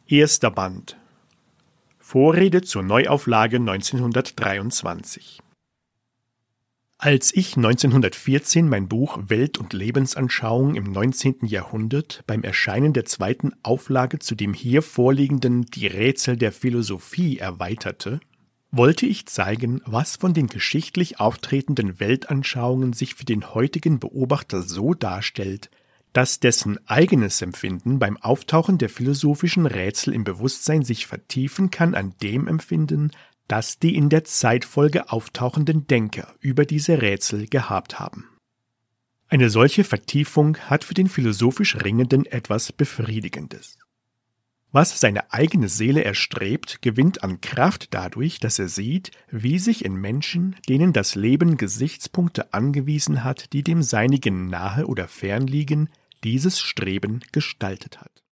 Erster Band. Vorrede zur Neuauflage 1923. Als ich 1914 mein Buch Welt- und Lebensanschauung im 19. Jahrhundert beim Erscheinen der zweiten Auflage zu dem hier vorliegenden Die Rätsel der Philosophie erweiterte, wollte ich zeigen, was von den geschichtlich auftretenden Weltanschauungen sich für den heutigen Beobachter so darstellt, dass dessen eigenes Empfinden beim Auftauchen der philosophischen Rätsel im Bewusstsein sich vertiefen kann an dem Empfinden, das die in der Zeitfolge auftauchenden Denker über diese Rätsel gehabt haben. Eine solche Vertiefung hat für den philosophisch Ringenden etwas Befriedigendes. Was seine eigene Seele erstrebt, gewinnt an Kraft dadurch, dass er sieht, wie sich in Menschen, denen das Leben Gesichtspunkte angewiesen hat, die dem Seinigen nahe oder fern liegen, dieses Streben gestaltet hat.